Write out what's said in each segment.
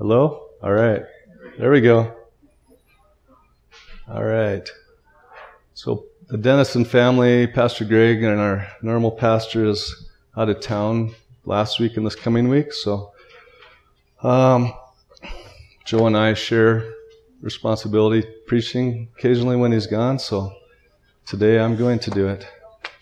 Hello? All right. There we go. All right. So the Dennison family, Pastor Greg and our normal pastor is out of town last week and this coming week. So Joe and I share responsibility preaching occasionally when he's gone. So today I'm going to do it.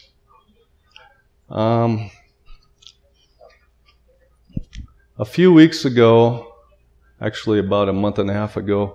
A few weeks ago, actually about a month and a half ago,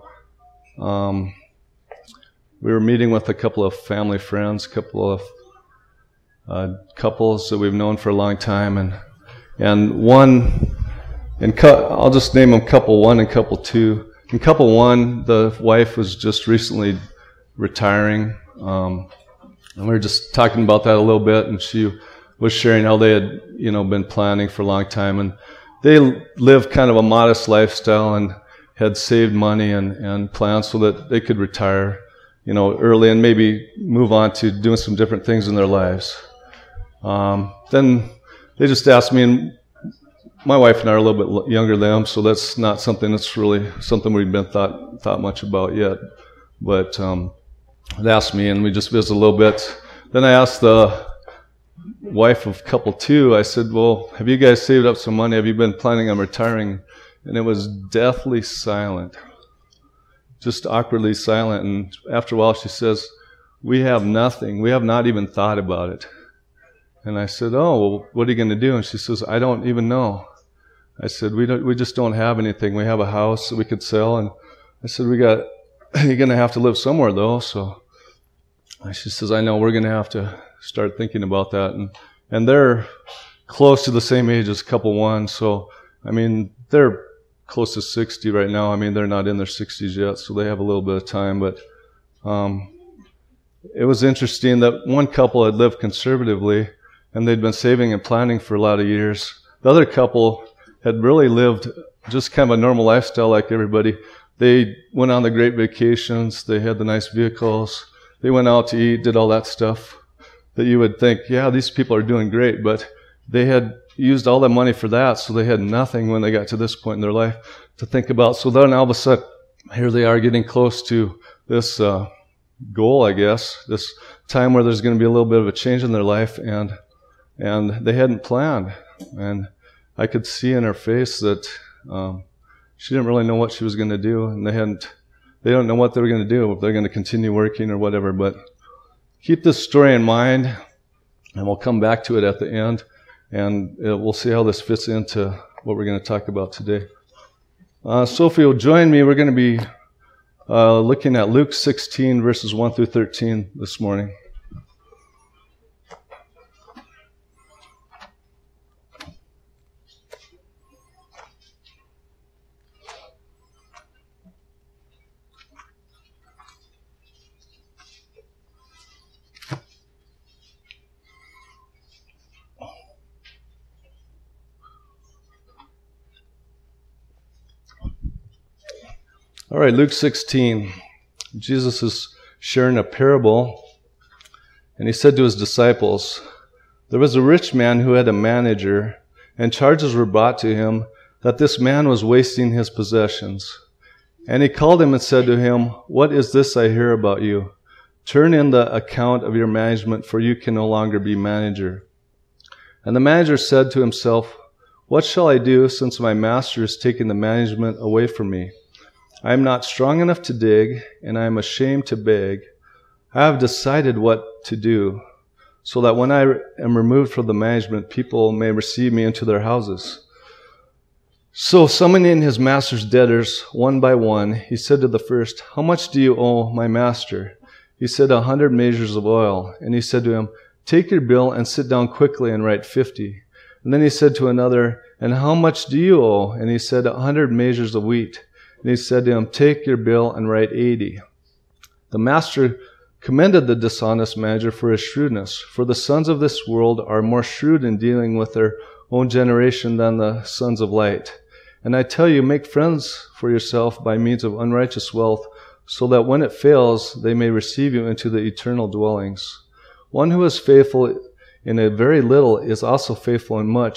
we were meeting with a couple of family friends, a couple of couples that we've known for a long time, and one, I'll just name them couple one and couple two. In couple one, the wife was just recently retiring, and we were just talking about that a little bit, and she was sharing how they had, been planning for a long time, and they lived kind of a modest lifestyle and had saved money and planned so that they could retire, early and maybe move on to doing some different things in their lives. Then they just asked me, and my wife and I are a little bit younger than them, so that's not something that's really something we've been thought much about yet. But they asked me, and we just visited a little bit. Then I asked the wife of couple two, I said, well, have you guys saved up some money? Have you been planning on retiring? And it was deathly silent, just awkwardly silent. And after a while she says, we have nothing. We have not even thought about it. And I said, oh, well, what are you going to do? And she says, I don't even know. I said, we just don't have anything. We have a house that we could sell. And I said, you're going to have to live somewhere though. So she says, I know, we're going to have to start thinking about that. And they're close to the same age as couple one. So, they're close to 60 right now. They're not in their 60s yet, so they have a little bit of time. But it was interesting that one couple had lived conservatively, and they'd been saving and planning for a lot of years. The other couple had really lived just kind of a normal lifestyle like everybody. They went on the great vacations. They had the nice vehicles. They went out to eat, did all that stuff that you would think, yeah, these people are doing great, but they had used all that money for that, so they had nothing when they got to this point in their life to think about. So then all of a sudden, here they are getting close to this goal, I guess, this time where there's going to be a little bit of a change in their life, and they hadn't planned. And I could see in her face that she didn't really know what she was going to do, and they don't know what they were going to do, if they're going to continue working or whatever. But keep this story in mind, and we'll come back to it at the end, and we'll see how this fits into what we're going to talk about today. So if you'll join me, we're going to be looking at Luke 16, verses 1 through 13 this morning. All right, Luke 16. Jesus is sharing a parable, and he said to his disciples, there was a rich man who had a manager, and charges were brought to him that this man was wasting his possessions. And he called him and said to him, what is this I hear about you? Turn in the account of your management, for you can no longer be manager. And the manager said to himself, what shall I do, since my master has taken the management away from me? I am not strong enough to dig, and I am ashamed to beg. I have decided what to do, so that when I am removed from the management, people may receive me into their houses. So summoning his master's debtors one by one, he said to the first, how much do you owe my master? He said, 100 measures of oil. And he said to him, take your bill and sit down quickly and write 50. And then he said to another, and how much do you owe? And he said, 100 measures of wheat. And he said to him, take your bill and write 80. The master commended the dishonest manager for his shrewdness, for the sons of this world are more shrewd in dealing with their own generation than the sons of light. And I tell you, make friends for yourself by means of unrighteous wealth, so that when it fails, they may receive you into the eternal dwellings. One who is faithful in a very little is also faithful in much,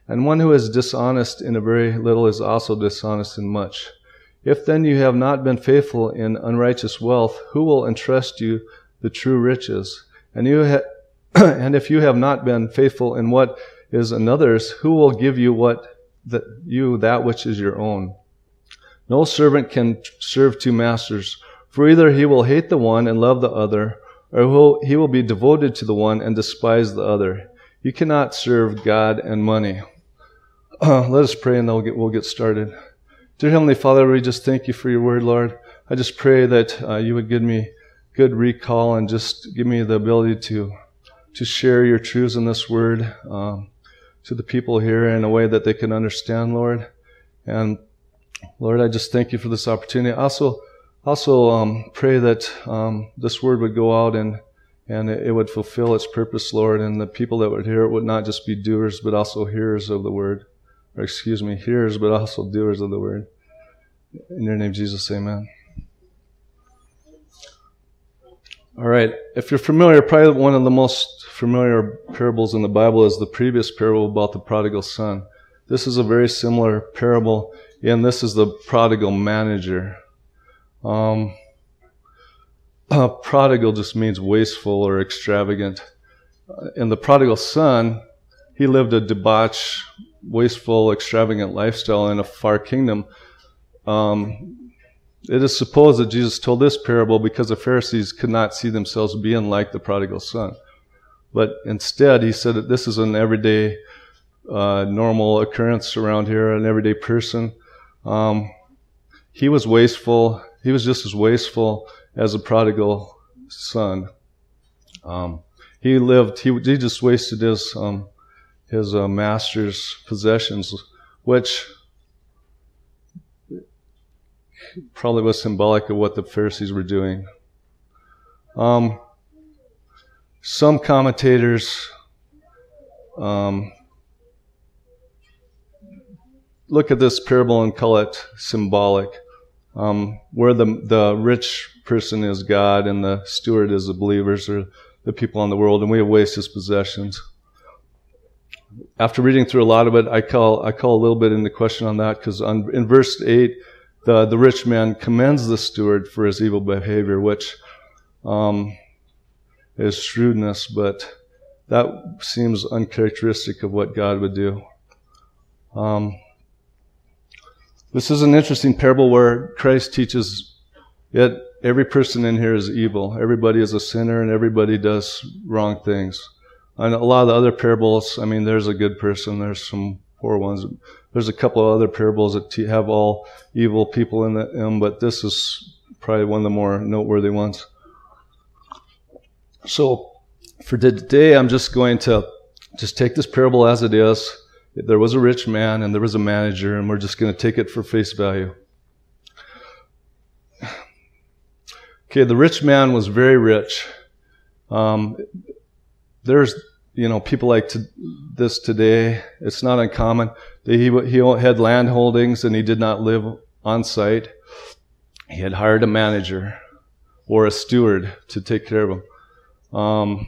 and one who is dishonest in a very little is also dishonest in much. If then you have not been faithful in unrighteous wealth, who will entrust you the true riches? And if you have not been faithful in what is another's, who will give you that which is your own? No servant can serve two masters, for either he will hate the one and love the other, or he will be devoted to the one and despise the other. You cannot serve God and money. Let us pray and then we'll get started. Dear Heavenly Father, we just thank you for your word, Lord. I just pray that you would give me good recall and just give me the ability to share your truths in this word to the people here in a way that they can understand, Lord. And Lord, I just thank you for this opportunity. Also pray that this word would go out and it would fulfill its purpose, Lord, and the people that would hear it would not just be doers, but also hearers of the word. Or hearers, but also doers of the word. In your name, Jesus, amen. All right. If you're familiar, probably one of the most familiar parables in the Bible is the previous parable about the prodigal son. This is a very similar parable, and this is the prodigal manager. Prodigal just means wasteful or extravagant. And the prodigal son, he lived a debauched, wasteful, extravagant lifestyle in a far kingdom. It is supposed that Jesus told this parable because the Pharisees could not see themselves being like the prodigal son. But instead, he said that this is an everyday, normal occurrence around here, an everyday person. He was wasteful. He was just as wasteful as a prodigal son. He just wasted his master's possessions, which probably was symbolic of what the Pharisees were doing. Some commentators look at this parable and call it symbolic, where the rich person is God and the steward is the believers or the people in the world, and we have wasted his possessions. After reading through a lot of it, I call a little bit into question on that, because in verse 8, the rich man commends the steward for his evil behavior, which is shrewdness, but that seems uncharacteristic of what God would do. This is an interesting parable where Christ teaches that every person in here is evil. Everybody is a sinner and everybody does wrong things. And a lot of the other parables, I mean, there's a good person, there's some poor ones. There's a couple of other parables that have all evil people in them, but this is probably one of the more noteworthy ones. So for today, I'm just going to take this parable as it is. There was a rich man and there was a manager, and we're just going to take it for face value. Okay, the rich man was very rich. There's, people like this today. It's not uncommon. He had land holdings and he did not live on site. He had hired a manager or a steward to take care of him.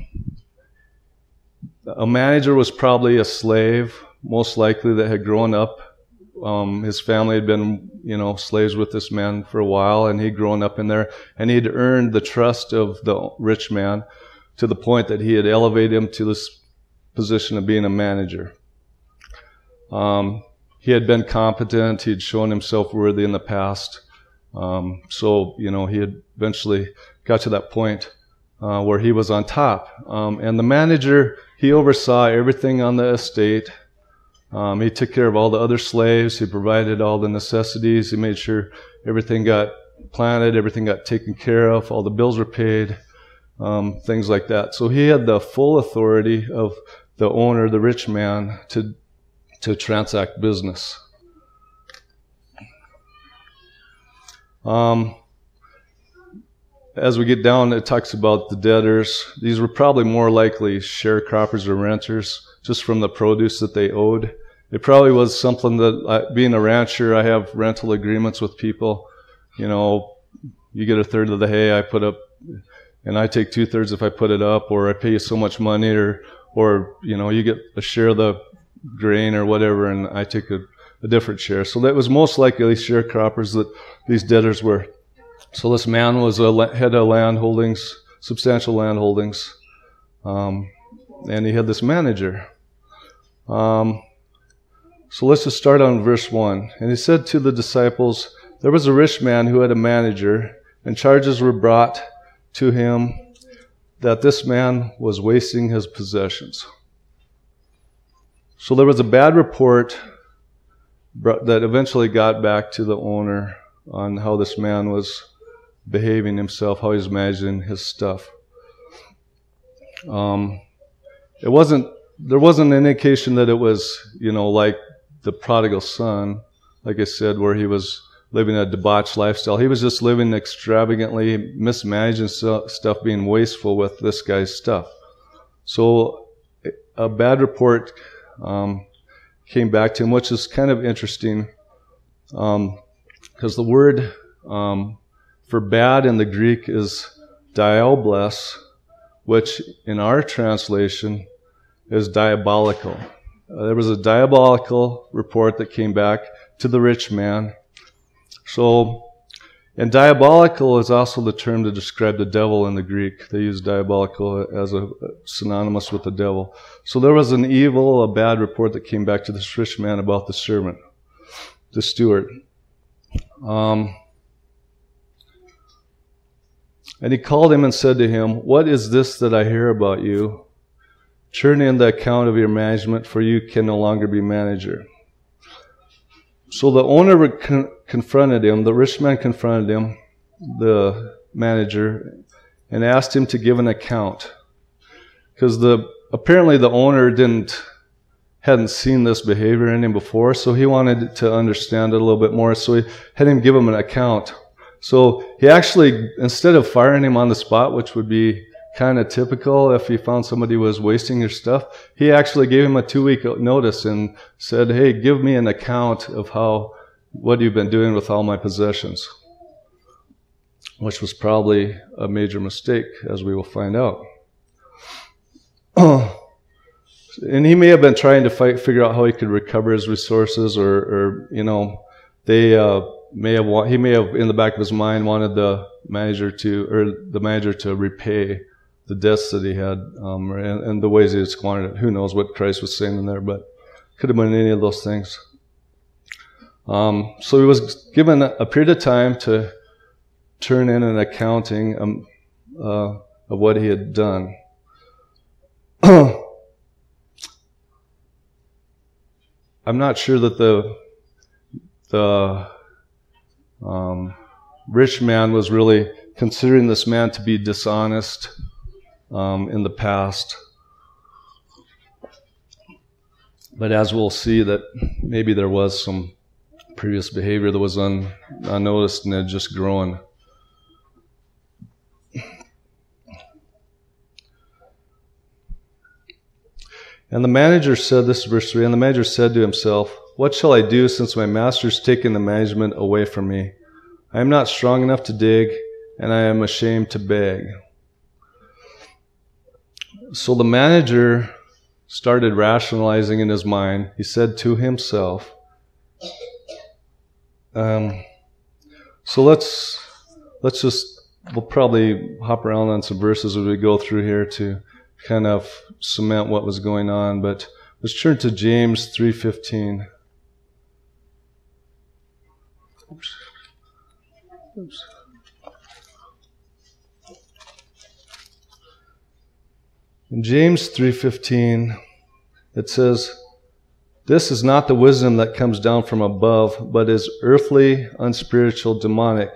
A manager was probably a slave, most likely, that had grown up. His family had been, slaves with this man for a while, and he'd grown up in there, and he'd earned the trust of the rich man to the point that he had elevated him to this position of being a manager. He had been competent. He had shown himself worthy in the past. So he had eventually got to that point where he was on top. And the manager, he oversaw everything on the estate. He took care of all the other slaves. He provided all the necessities. He made sure everything got planted, everything got taken care of, all the bills were paid, things like that. So he had the full authority of the owner, the rich man, to transact business. As we get down, it talks about the debtors. These were probably more likely sharecroppers or renters, just from the produce that they owed. It probably was something that, being a rancher, I have rental agreements with people. You get a third of the hay I put up, and I take 2/3 if I put it up, or I pay you so much money, or you get a share of grain or whatever, and I take a different share. So that was most likely sharecroppers that these debtors were. So this man was had a land holdings, substantial land holdings, and he had this manager. So let's just start on verse 1. And he said to the disciples, there was a rich man who had a manager, and charges were brought to him that this man was wasting his possessions. So there was a bad report that eventually got back to the owner on how this man was behaving himself, how he was managing his stuff. There wasn't an indication that it was, like the prodigal son, like I said, where he was living a debauched lifestyle. He was just living extravagantly, mismanaging stuff, being wasteful with this guy's stuff. So a bad report came back to him, which is kind of interesting, because the word for bad in the Greek is diabolos, which in our translation is diabolical. There was a diabolical report that came back to the rich man. So, and diabolical is also the term to describe the devil in the Greek. They use diabolical as a synonymous with the devil. So there was an evil, a bad report that came back to this rich man about the servant, the steward. And he called him and said to him, what is this that I hear about you? Turn in the account of your management, for you can no longer be manager. So the owner confronted him, the rich man confronted him, the manager, and asked him to give an account. Because apparently the owner hadn't seen this behavior in him before, so he wanted to understand it a little bit more, so he had him give him an account. So he actually, instead of firing him on the spot, which would be kind of typical if he found somebody was wasting your stuff, he actually gave him a 2-week notice and said, hey, give me an account of what you've been doing with all my possessions, which was probably a major mistake, as we will find out. And he may have been trying to figure out how he could recover his resources, or he may have in the back of his mind wanted the manager to repay the debts that he had, and the ways he had squandered it. Who knows what Christ was saying in there, but could have been any of those things. So he was given a period of time to turn in an accounting of what he had done. I'm not sure that the rich man was really considering this man to be dishonest in the past. But as we'll see, that maybe there was some previous behavior that was unnoticed and had just grown. And the manager said, this is verse 3, and the manager said to himself, what shall I do since my master's taken the management away from me? I am not strong enough to dig, and I am ashamed to beg. So the manager started rationalizing in his mind. He said to himself, so we'll probably hop around on some verses as we go through here to kind of cement what was going on, but let's turn to James 3:15. Oops. In James 3:15, it says, this is not the wisdom that comes down from above, but is earthly, unspiritual, demonic.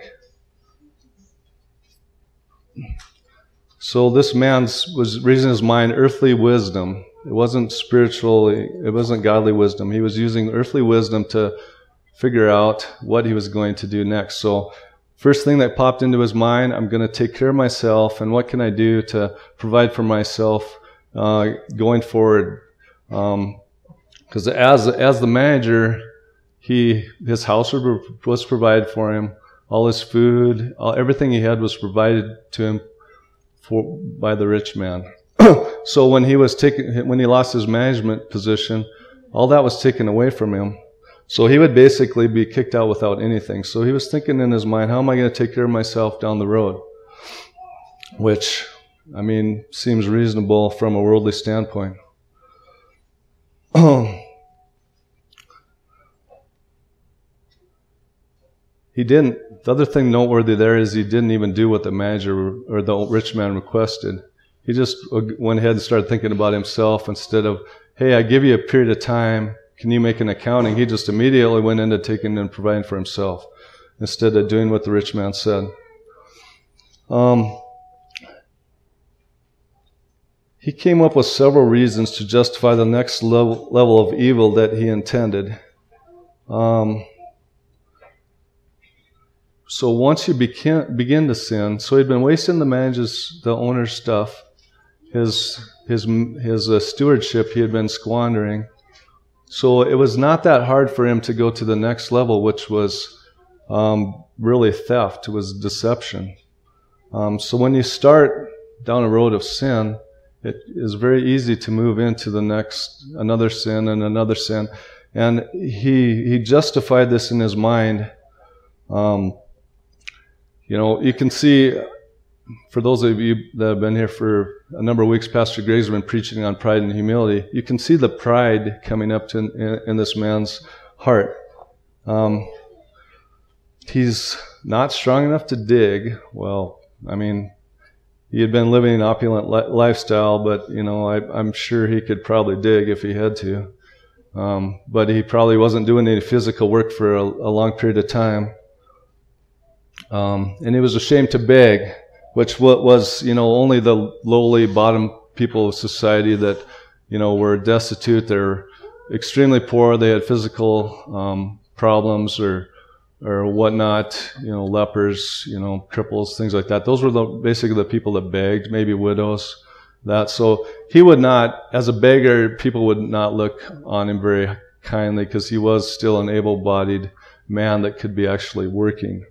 So this man was raising his mind earthly wisdom. It wasn't spiritual, it wasn't godly wisdom. He was using earthly wisdom to figure out what he was going to do next. So first thing that popped into his mind, I'm going to take care of myself, and what can I do to provide for myself going forward? Because as the manager, his house was provided for him, all his food, everything he had was provided to him by the rich man. So when he lost his management position, all that was taken away from him. So he would basically be kicked out without anything. So he was thinking in his mind, how am I going to take care of myself down the road? Which, I mean, seems reasonable from a worldly standpoint. He didn't. The other thing noteworthy there is he didn't even do what the manager or the rich man requested. He just went ahead and started thinking about himself instead of, hey, I give you a period of time. Can you make an accounting? He just immediately went into taking and providing for himself instead of doing what the rich man said. He came up with several reasons to justify the next level of evil that he intended. So once you begin to sin, so he'd been wasting the owner's stuff, his stewardship he had been squandering. So it was not that hard for him to go to the next level, which was really theft. It was deception. So when you start down a road of sin, it is very easy to move into another sin and another sin. And he justified this in his mind. You can see, for those of you that have been here for a number of weeks, Pastor Greg's been preaching on pride and humility. You can see the pride coming up in this man's heart. He's not strong enough to dig. Well, I mean, he had been living an opulent lifestyle, but, I'm sure he could probably dig if he had to. But he probably wasn't doing any physical work for a long period of time. And he was ashamed to beg, which was, only the lowly bottom people of society that, were destitute. They're extremely poor. They had physical problems or whatnot, lepers, cripples, things like that. Those were basically the people that begged, maybe widows, that. So he would not, as a beggar, people would not look on him very kindly because he was still an able-bodied man that could be actually working.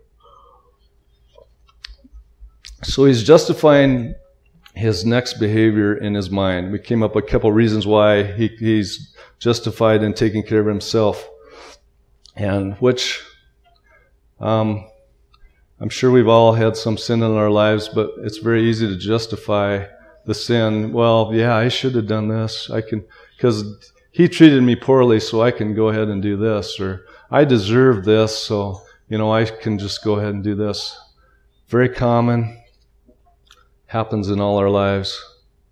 So he's justifying his next behavior in his mind. We came up with a couple reasons why he's justified in taking care of himself, and which I'm sure we've all had some sin in our lives, but it's very easy to justify the sin. Well, yeah, I should have done this. Because he treated me poorly, so I can go ahead and do this. Or I deserve this, so, I can just go ahead and do this. Very common. Happens in all our lives.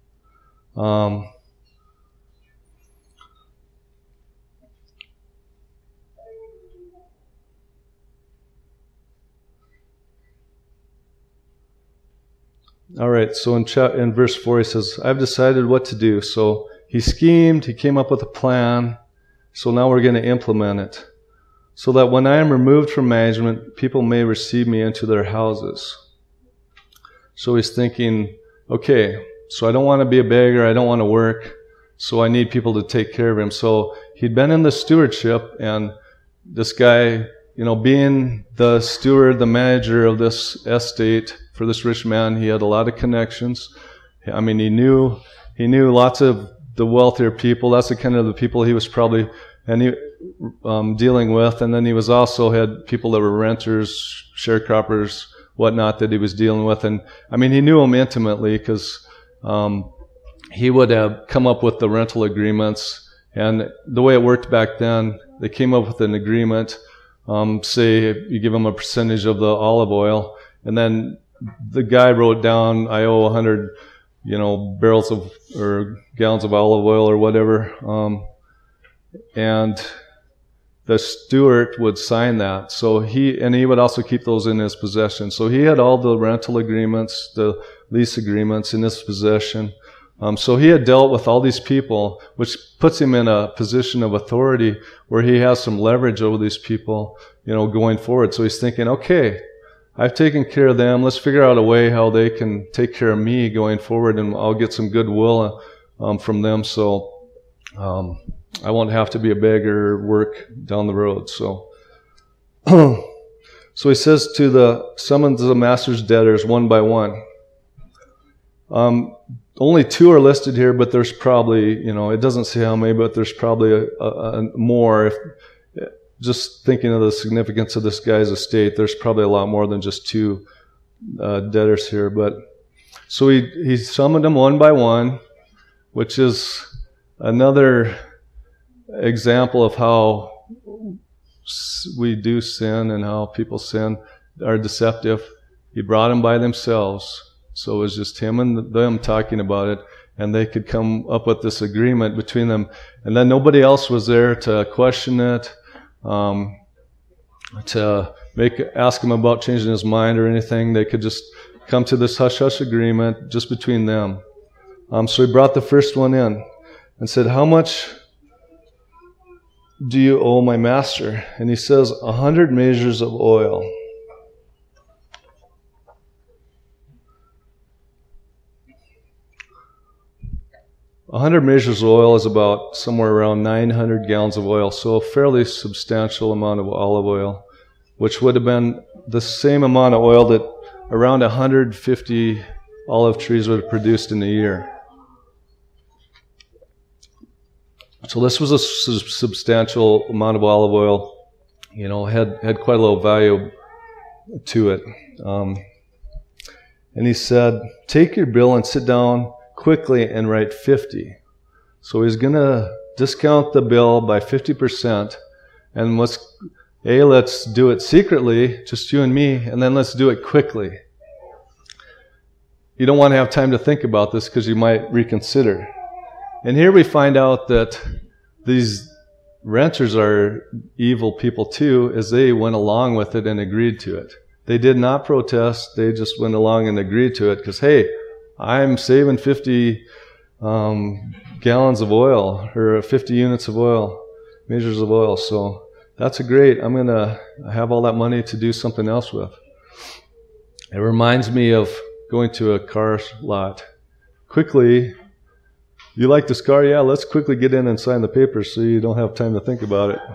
All right, so in verse 4 he says, I've decided what to do. So he schemed, he came up with a plan, so now we're going to implement it. So that when I am removed from management, people may receive me into their houses. So he's thinking, okay, so I don't want to be a beggar, I don't want to work, so I need people to take care of him. So he'd been in the stewardship, and this guy, being the steward, the manager of this estate for this rich man, he had a lot of connections. I mean, he knew lots of the wealthier people. That's the kind of the people he was probably dealing with. And then he was also had people that were renters, sharecroppers, whatnot that he was dealing with. And I mean, he knew them intimately because he would have come up with the rental agreements. And the way it worked back then, they came up with an agreement. Say you give them a percentage of the olive oil, and then the guy wrote down, I owe 100, barrels of or gallons of olive oil or whatever, and the steward would sign that. So he would also keep those in his possession. So he had all the rental agreements, the lease agreements in his possession. So he had dealt with all these people, which puts him in a position of authority where he has some leverage over these people, going forward. So he's thinking, okay, I've taken care of them. Let's figure out a way how they can take care of me going forward, and I'll get some goodwill from them. So I won't have to be a beggar or work down the road. So, so he says summons the master's debtors one by one. only 2 are listed here, but there's probably, it doesn't say how many, but there's probably a more. Just thinking of the significance of this guy's estate, there's probably a lot more than just 2 debtors here. But so he summoned them one by one, which is another example of how we do sin and how people sin are deceptive. He brought them by themselves. So it was just him and them talking about it, and they could come up with this agreement between them. And then nobody else was there to question it, to ask him about changing his mind or anything. They could just come to this hush-hush agreement just between them. So he brought the first one in and said, "How much do you owe my master?" And he says, 100 measures of oil. A 100 measures of oil is about somewhere around 900 gallons of oil, so a fairly substantial amount of olive oil, which would have been the same amount of oil that around 150 olive trees would have produced in a year. So this was a substantial amount of olive oil, had quite a little value to it. And he said, "Take your bill and sit down quickly and write 50. So he's going to discount the bill by 50%, and let's do it secretly, just you and me, and then let's do it quickly. You don't want to have time to think about this because you might reconsider." And here we find out that these renters are evil people too, as they went along with it and agreed to it. They did not protest, they just went along and agreed to it because, hey, I'm saving 50 gallons of oil, or 50 units of oil, measures of oil. So that's great. I'm going to have all that money to do something else with. It reminds me of going to a car lot. Quickly, you like this car? Yeah, let's quickly get in and sign the papers so you don't have time to think about it.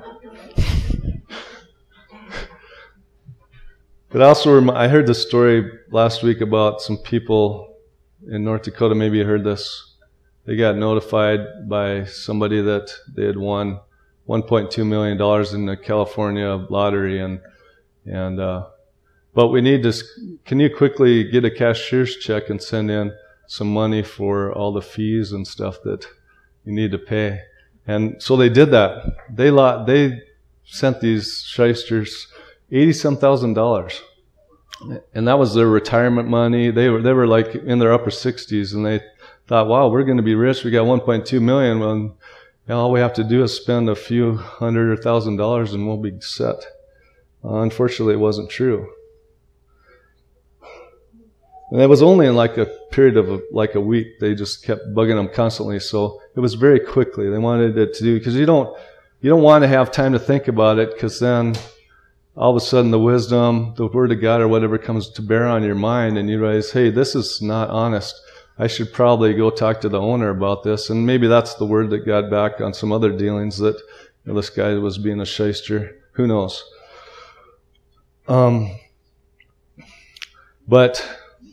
But also, I heard this story last week about some people in North Dakota. Maybe you heard this. They got notified by somebody that they had won $1.2 million in the California lottery, but we need this. Can you quickly get a cashier's check and send in some money for all the fees and stuff that you need to pay? And so they did that. They sent these shysters $80,000. And that was their retirement money. They were like in their upper 60s, and they thought, wow, we're going to be rich. We got $1.2 million. Well, all we have to do is spend a few $100,000 or $1,000 and we'll be set. Unfortunately, it wasn't true. And it was only in like a period of like a week. They just kept bugging them constantly. So it was very quickly. They wanted it to do, because you don't want to have time to think about it, because then all of a sudden the wisdom, the Word of God or whatever comes to bear on your mind, and you realize, hey, this is not honest. I should probably go talk to the owner about this. And maybe that's the word that got back on some other dealings, that this guy was being a shyster. Who knows? But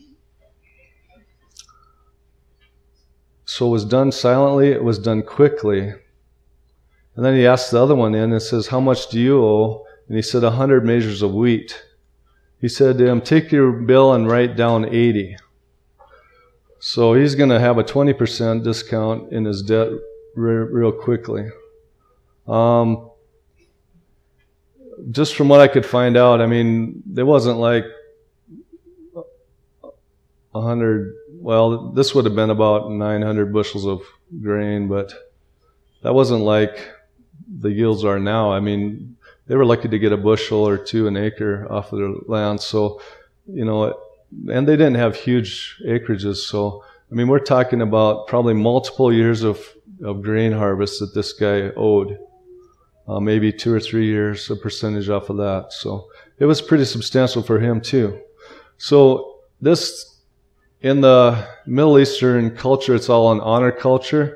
so it was done silently, it was done quickly. And then he asked the other one in and says, "How much do you owe?" And he said, 100 measures of wheat. He said to him, "Take your bill and write down 80. So he's going to have a 20% discount in his debt real quickly. Just from what I could find out, I mean, there wasn't like 100, well, this would have been about 900 bushels of grain, but that wasn't like the yields are now. I mean, they were lucky to get a bushel or two an acre off of their land. So, and they didn't have huge acreages. So, I mean, we're talking about probably multiple years of grain harvest that this guy owed. Maybe 2 or 3 years, a percentage off of that. So it was pretty substantial for him too. So this, in the Middle Eastern culture, it's all an honor culture.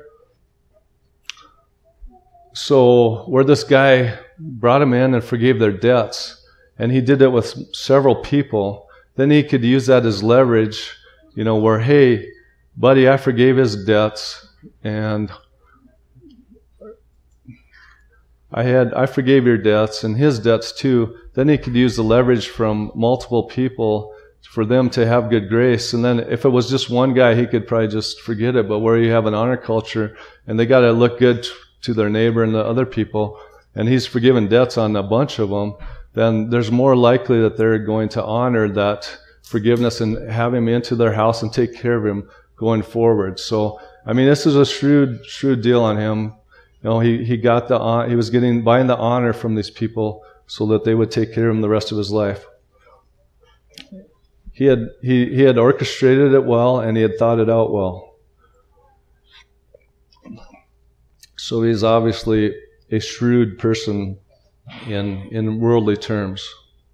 So where this guy brought him in and forgave their debts, and he did it with several people, then he could use that as leverage, where, hey, buddy, I forgave his debts, and I forgave your debts and his debts too. Then he could use the leverage from multiple people for them to have good grace. And then if it was just one guy, he could probably just forget it. But where you have an honor culture and they got to look good to their neighbor and the other people, and he's forgiven debts on a bunch of them, then there's more likely that they're going to honor that forgiveness and have him into their house and take care of him going forward. So, I mean, this is a shrewd deal on him. You know, he was buying the honor from these people so that they would take care of him the rest of his life. He had orchestrated it well, and he had thought it out well. So he's obviously a shrewd person in worldly terms.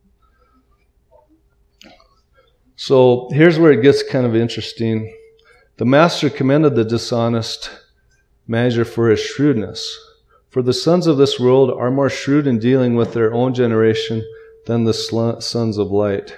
So here's where it gets kind of interesting. The master commended the dishonest manager for his shrewdness. For the sons of this world are more shrewd in dealing with their own generation than the sons of light.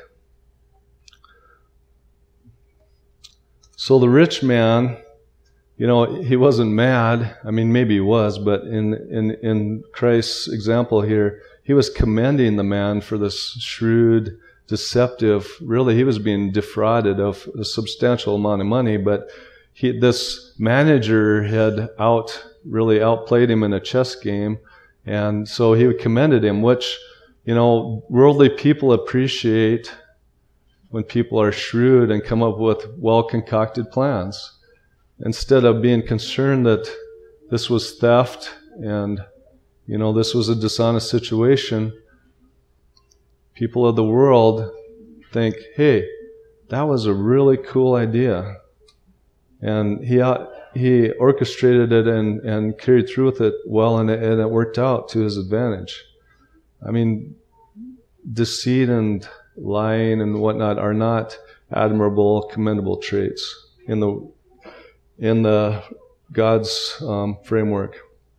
So the rich man, you know, he wasn't mad. I mean, maybe he was, but in Christ's example here, he was commending the man for this shrewd, deceptive, really he was being defrauded of a substantial amount of money, but this manager had really outplayed him in a chess game, and so he commended him, which, you know, worldly people appreciate when people are shrewd and come up with well-concocted plans. Instead of being concerned that this was theft and, you know, this was a dishonest situation, people of the world think, hey, that was a really cool idea. And he orchestrated it and carried through with it well, and it worked out to his advantage. I mean, deceit and lying and whatnot are not admirable, commendable traits in the God's framework.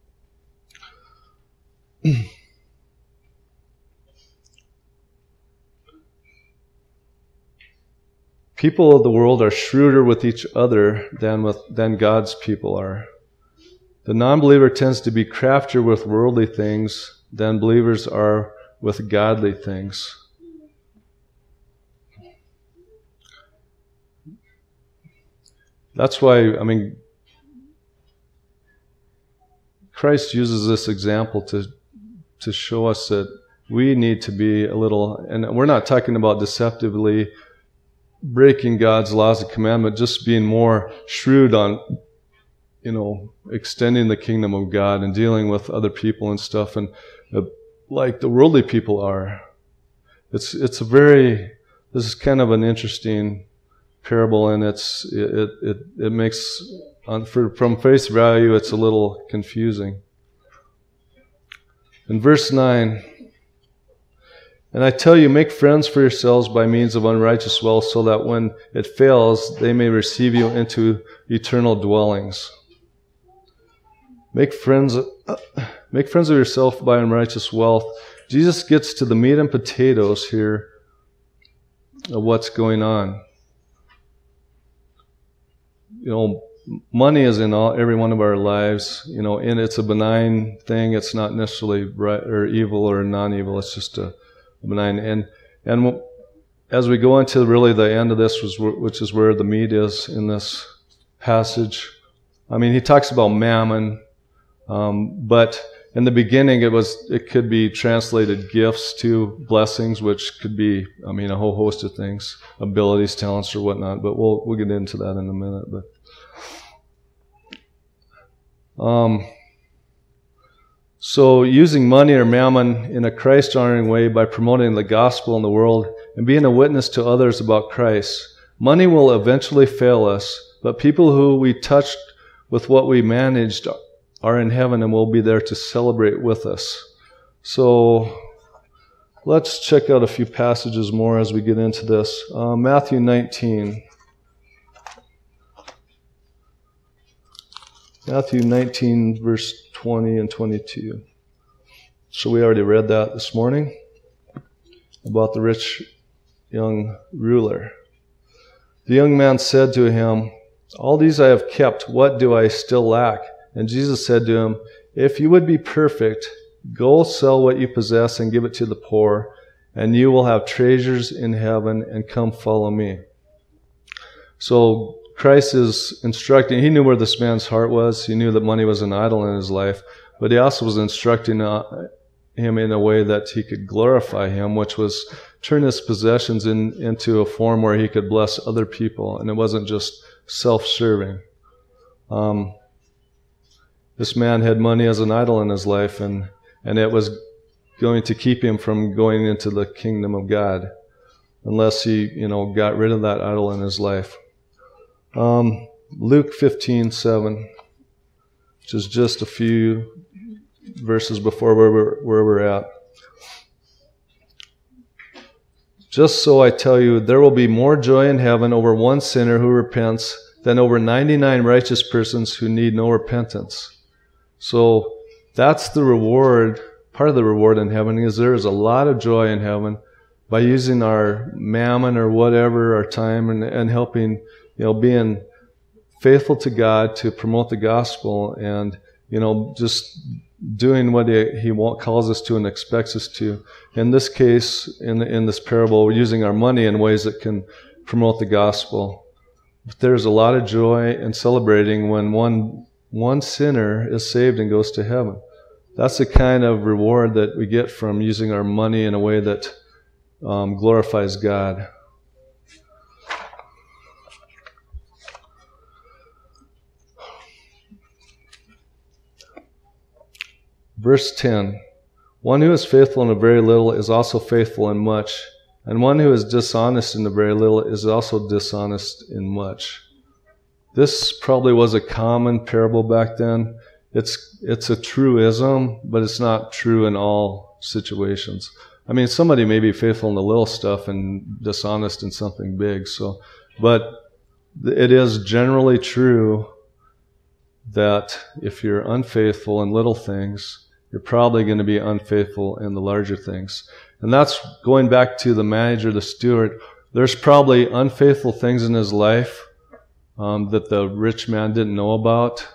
People of the world are shrewder with each other than God's people are. The non-believer tends to be craftier with worldly things than believers are with godly things. That's why, I mean, Christ uses this example to show us that we need to be a little, and we're not talking about deceptively breaking God's laws and commandment, just being more shrewd on, you know, extending the kingdom of God and dealing with other people and stuff, and like the worldly people are. This is kind of an interesting parable, and it makes, from face value, it's a little confusing. In verse 9, and I tell you, make friends for yourselves by means of unrighteous wealth, so that when it fails, they may receive you into eternal dwellings. Make friends of yourself by unrighteous wealth. Jesus gets to the meat and potatoes here of what's going on. You know, money is in every one of our lives, you know, and it's a benign thing. It's not necessarily right or evil or non-evil. It's just a benign. And as we go into really the end of this, which is where the meat is in this passage, I mean, he talks about mammon, but in the beginning it could be translated gifts to blessings, which could be, I mean, a whole host of things, abilities, talents, or whatnot. But we'll get into that in a minute. But so using money or mammon in a Christ-honoring way by promoting the gospel in the world and being a witness to others about Christ. Money will eventually fail us, but people who we touched with what we managed are in heaven and will be there to celebrate with us. So let's check out a few passages more as we get into this. Matthew 19. Matthew 19, verse 20 and 22. So we already read that this morning about the rich young ruler. The young man said to him, All these I have kept. What do I still lack?" And Jesus said to him, "If you would be perfect, go sell what you possess and give it to the poor, and you will have treasures in heaven, and come follow me." So Christ is instructing. He knew where this man's heart was. He knew that money was an idol in his life, but he also was instructing him in a way that he could glorify him, which was turn his possessions into a form where he could bless other people, and it wasn't just self-serving. This man had money as an idol in his life, and it was going to keep him from going into the kingdom of God unless he, got rid of that idol in his life. Luke 15:7, which is just a few verses before where we're at. "Just so I tell you, there will be more joy in heaven over one sinner who repents than over 99 righteous persons who need no repentance." So that's the reward. Part of the reward in heaven is there is a lot of joy in heaven by using our mammon or whatever, our time, and helping, being faithful to God to promote the gospel, and just doing what he calls us to and expects us to. In this case, in this parable, we're using our money in ways that can promote the gospel. But there's a lot of joy in celebrating when one sinner is saved and goes to heaven. That's the kind of reward that we get from using our money in a way that glorifies God. Verse 10, "One who is faithful in a very little is also faithful in much, and one who is dishonest in a very little is also dishonest in much." This probably was a common parable back then. It's a truism, but it's not true in all situations. I mean, somebody may be faithful in the little stuff and dishonest in something big. But it is generally true that if you're unfaithful in little things, you're probably going to be unfaithful in the larger things. And that's going back to the manager, the steward. There's probably unfaithful things in his life that the rich man didn't know about,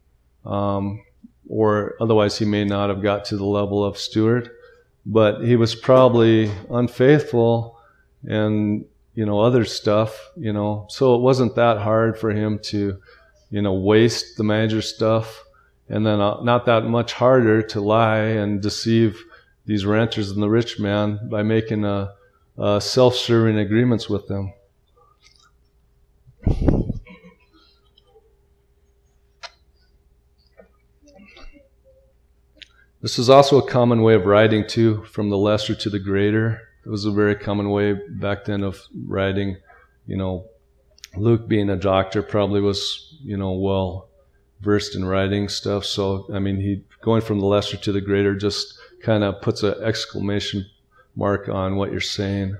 or otherwise he may not have got to the level of steward. But he was probably unfaithful and, other stuff, So it wasn't that hard for him to, waste the manager's stuff. And then not that much harder to lie and deceive these renters and the rich man by making self-serving agreements with them. This is also a common way of writing too, from the lesser to the greater. It was a very common way back then of writing. Luke, being a doctor, probably was, well versed in writing stuff. So, he going from the lesser to the greater just kind of puts an exclamation mark on what you're saying.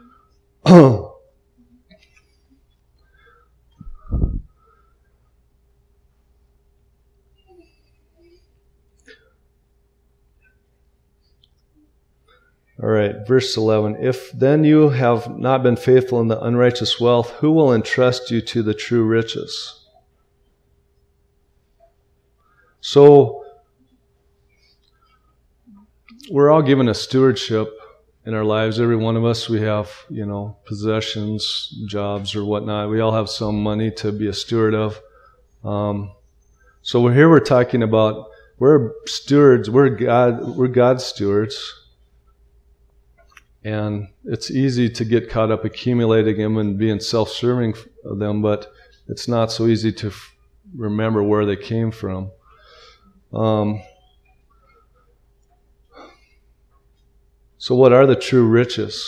All right, verse 11. "If then you have not been faithful in the unrighteous wealth, who will entrust you to the true riches?" So, we're all given a stewardship in our lives. Every one of us, we have, possessions, jobs, or whatnot. We all have some money to be a steward of. So we're talking about, we're stewards, we're God's stewards. And it's easy to get caught up accumulating them and being self-serving of them, but it's not so easy to remember where they came from. So what are the true riches?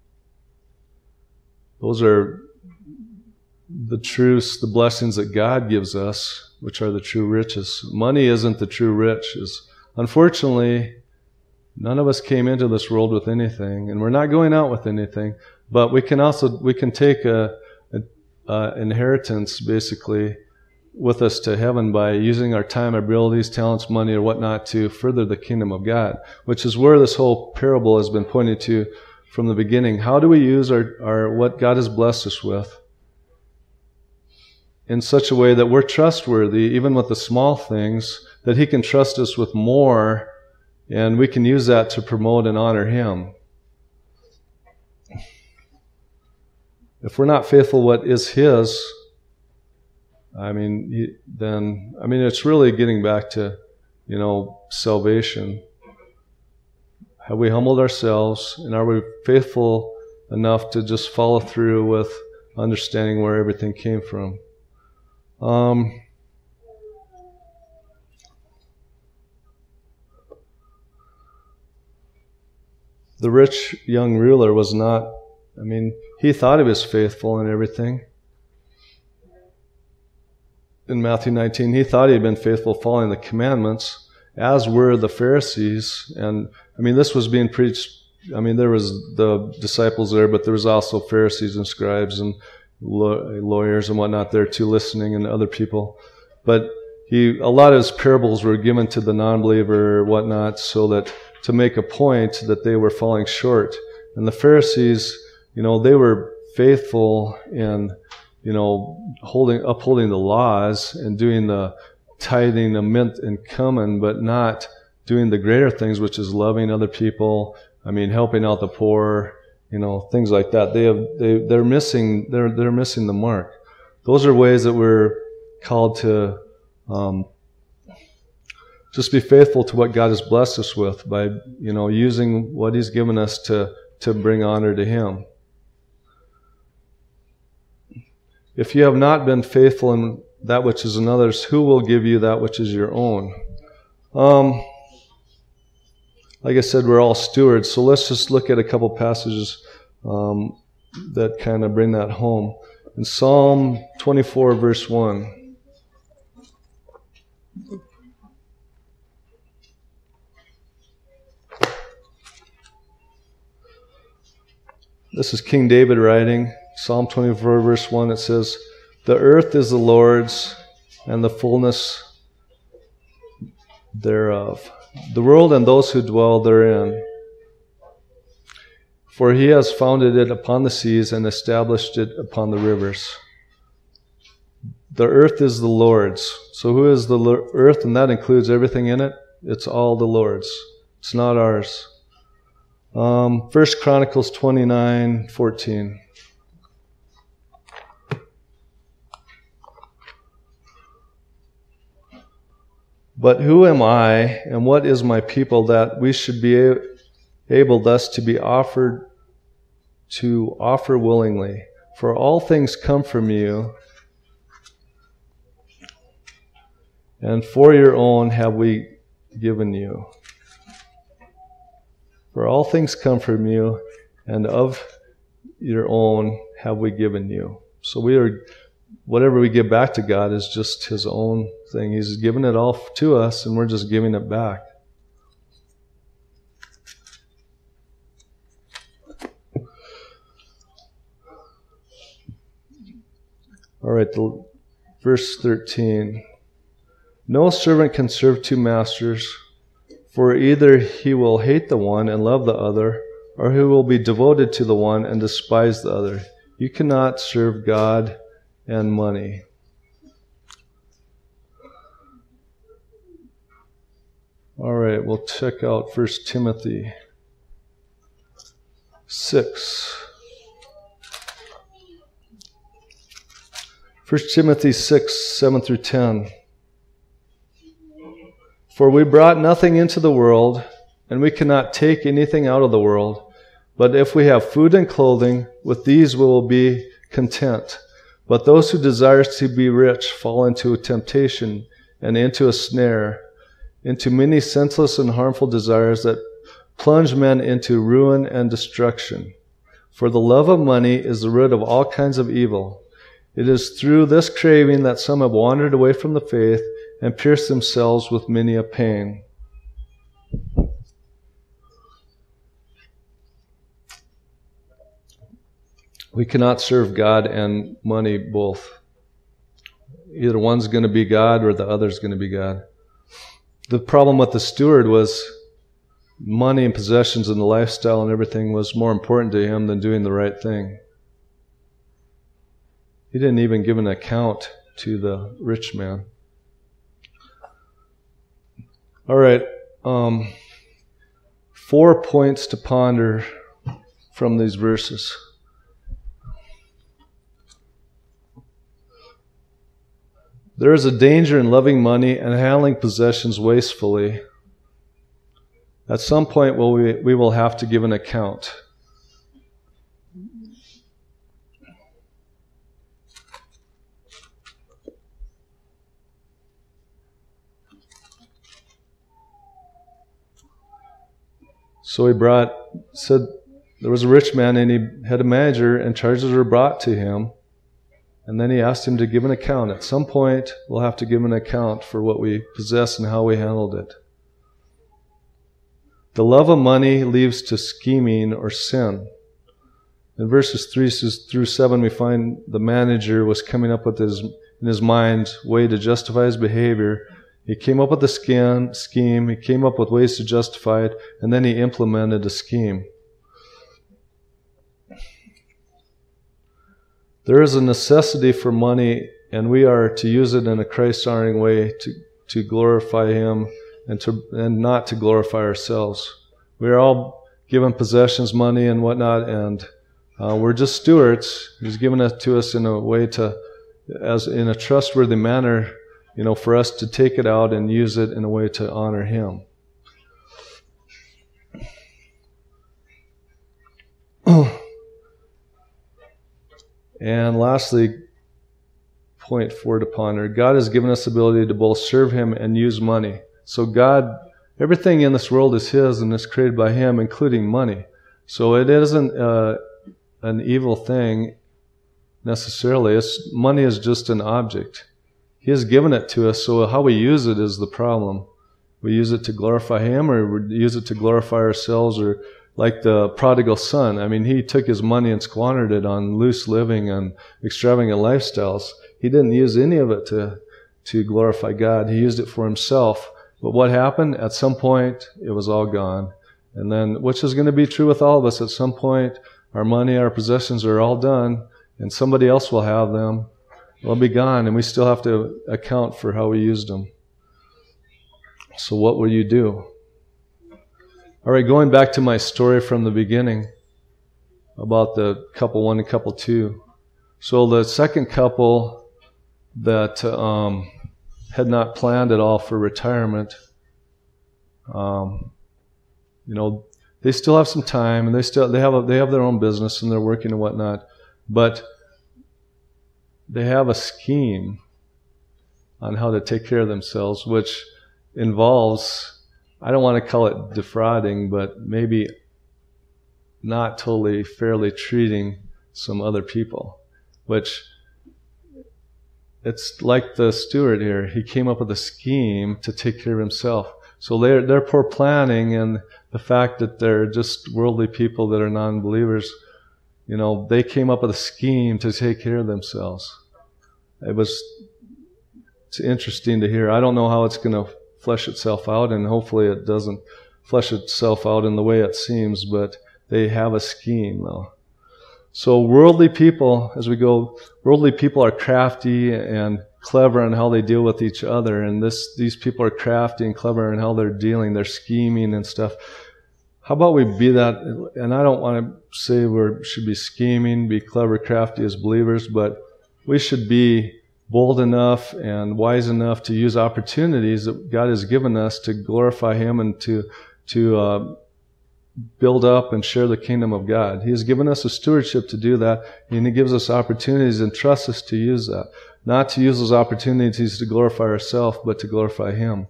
Those are the truths, the blessings that God gives us, which are the true riches. Money isn't the true riches. Unfortunately, none of us came into this world with anything, and we're not going out with anything. But we can take a inheritance basically with us to heaven by using our time, abilities, talents, money, or whatnot to further the kingdom of God, which is where this whole parable has been pointed to from the beginning. How do we use our what God has blessed us with in such a way that we're trustworthy, even with the small things, that He can trust us with more, and we can use that to promote and honor Him. If we're not faithful what is His, it's really getting back to, salvation. Have we humbled ourselves, and are we faithful enough to just follow through with understanding where everything came from? The rich young ruler was not, he thought he was faithful in everything. In Matthew 19, he thought he had been faithful following the commandments, as were the Pharisees. And, this was being preached. There was the disciples there, but there was also Pharisees and scribes and lawyers and whatnot there too, listening, and other people. But a lot of his parables were given to the non-believer or whatnot, so that to make a point that they were falling short. And the Pharisees, they were faithful in, upholding the laws and doing the tithing of mint and cumin, but not doing the greater things, which is loving other people. Helping out the poor, things like that. They're missing the mark. Those are ways that we're called to just be faithful to what God has blessed us with by, using what He's given us to bring honor to Him. If you have not been faithful in that which is another's, who will give you that which is your own? Like I said, we're all stewards, so let's just look at a couple passages that kind of bring that home. In Psalm 24, verse 1. This is King David writing. Psalm 24, verse 1, it says, "The earth is the Lord's, and the fullness thereof, the world and those who dwell therein. For He has founded it upon the seas and established it upon the rivers." The earth is the Lord's. So who is the earth? And that includes everything in it. It's all the Lord's. It's not ours. 1 Chronicles 29:14. "But who am I, and what is my people, that we should be able thus to offer willingly? For all things come from you, and for your own have we given you." For all things come from you, and of your own have we given you. So whatever we give back to God is just His own thing. He's given it all to us, and we're just giving it back. All right, verse 13. "No servant can serve two masters, for either he will hate the one and love the other, or he will be devoted to the one and despise the other. You cannot serve God and money." All right, we'll check out 1 Timothy 6. 1 Timothy 6, 7 through 10. "For we brought nothing into the world, and we cannot take anything out of the world. But if we have food and clothing, with these we will be content. But those who desire to be rich fall into a temptation and into a snare, into many senseless and harmful desires that plunge men into ruin and destruction. For the love of money is the root of all kinds of evil. It is through this craving that some have wandered away from the faith and pierced themselves with many a pain." We cannot serve God and money both. Either one's going to be God or the other's going to be God. The problem with the steward was money and possessions and the lifestyle and everything was more important to him than doing the right thing. He didn't even give an account to the rich man. All right, 4 points to ponder from these verses. There is a danger in loving money and handling possessions wastefully. At some point, we will have to give an account. So he said there was a rich man and he had a manager and charges were brought to him. And then he asked him to give an account. At some point, we'll have to give an account for what we possess and how we handled it. The love of money leads to scheming or sin. In verses 3 through 7, we find the manager was coming up with in his mind way to justify his behavior. He came up with a scheme, he came up with ways to justify it, and then he implemented a scheme. There is a necessity for money, and we are to use it in a Christ-honoring way to glorify Him and not to glorify ourselves. We are all given possessions, money, and whatnot, and we're just stewards. He's given it to us in a way in a trustworthy manner, for us to take it out and use it in a way to honor Him. And lastly, point 4 to ponder. God has given us the ability to both serve Him and use money. So God, everything in this world is His and is created by Him, including money. So it isn't an evil thing necessarily. Money is just an object. He has given it to us, so how we use it is the problem. We use it to glorify Him, or we use it to glorify ourselves, or like the prodigal son. I mean, he took his money and squandered it on loose living and extravagant lifestyles. He didn't use any of it to glorify God. He used it for himself. But what happened? At some point, it was all gone. And then, which is going to be true with all of us, at some point, our money, our possessions are all done, and somebody else will have them. They'll be gone, and we still have to account for how we used them. So what will you do? All right, going back to my story from the beginning about the couple 1 and couple 2. So the second couple that had not planned at all for retirement, they still have some time, and they have their own business and they're working and whatnot, but they have a scheme on how to take care of themselves, which involves, I don't want to call it defrauding, but maybe not totally fairly treating some other people, which it's like the steward here. He came up with a scheme to take care of himself. So their poor planning and the fact that they're just worldly people that are non-believers, they came up with a scheme to take care of themselves. It's interesting to hear. I don't know how it's going to flesh itself out, and hopefully it doesn't flesh itself out in the way it seems, but they have a scheme though. So worldly people are crafty and clever in how they deal with each other, and these people are crafty and clever in how they're scheming and stuff. How about we be that? And I don't want to say we should be scheming, be clever, crafty as believers, but we should be bold enough and wise enough to use opportunities that God has given us to glorify Him and to build up and share the kingdom of God. He has given us a stewardship to do that, and He gives us opportunities and trusts us to use that. Not to use those opportunities to glorify ourselves, but to glorify Him.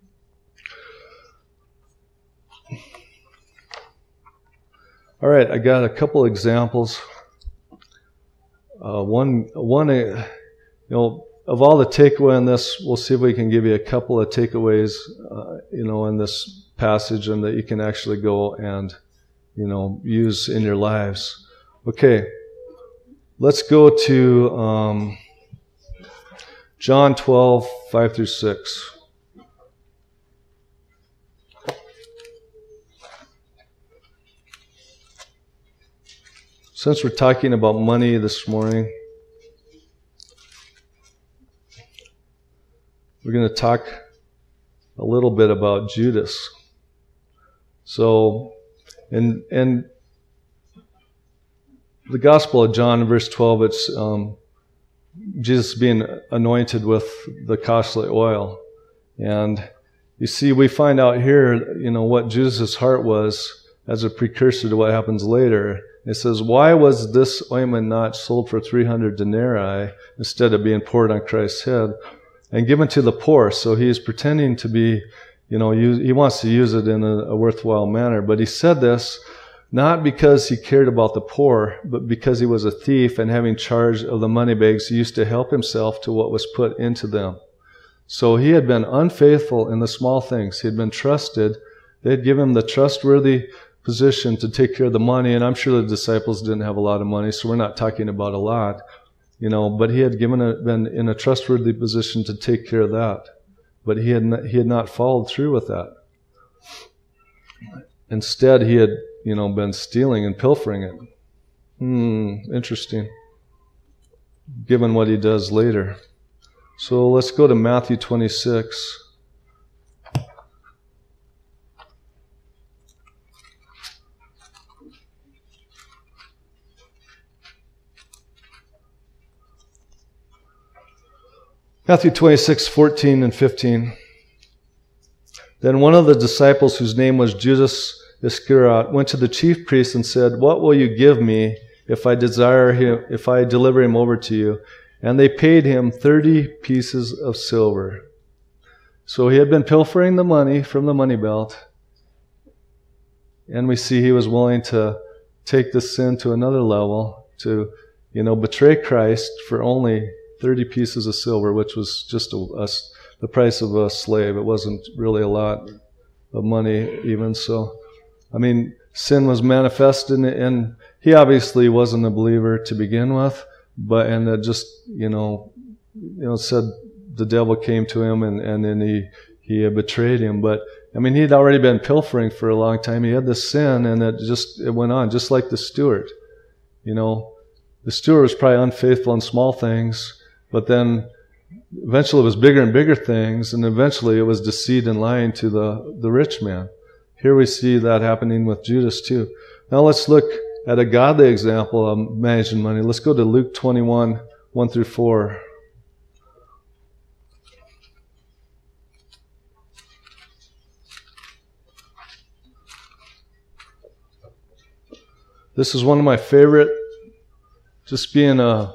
All right, I got a couple examples. One, of all the takeaway in this, we'll see if we can give you a couple of takeaways, in this passage, and that you can actually go and, use in your lives. Okay, let's go to John 12, 5 through 6. Since we're talking about money this morning, we're going to talk a little bit about Judas. So, in the Gospel of John, verse 12, it's Jesus being anointed with the costly oil. And you see, we find out here, what Jesus' heart was as a precursor to what happens later. It says, why was this ointment not sold for 300 denarii instead of being poured on Christ's head and given to the poor? So he is pretending to be, he wants to use it in a worthwhile manner. But he said this not because he cared about the poor, but because he was a thief, and having charge of the money bags, he used to help himself to what was put into them. So he had been unfaithful in the small things. He had been trusted. They had given him the trustworthy position to take care of the money, and I'm sure the disciples didn't have a lot of money, so we're not talking about a lot, but he had been in a trustworthy position to take care of that. But he had not followed through with that. Instead, he had, been stealing and pilfering it. Interesting. Given what he does later. So let's go to Matthew 26. Matthew 26, 14 and 15. Then one of the disciples, whose name was Judas Iscariot, went to the chief priests and said, "What will you give me if I deliver him over to you?" And they paid him 30 pieces of silver. So he had been pilfering the money from the money belt. And we see he was willing to take the sin to another level, to, betray Christ for only 30 pieces of silver, which was just the price of a slave. It wasn't really a lot of money even. So, sin was manifest and he obviously wasn't a believer to begin with, and that just, said the devil came to him and then he betrayed him. But, he'd already been pilfering for a long time. He had this sin, and it went on, just like the steward. The steward was probably unfaithful in small things, but then eventually it was bigger and bigger things, and eventually it was deceit and lying to the rich man. Here we see that happening with Judas too. Now let's look at a godly example of managing money. Let's go to Luke 21, 1 through 4. This is one of my favorite, just being a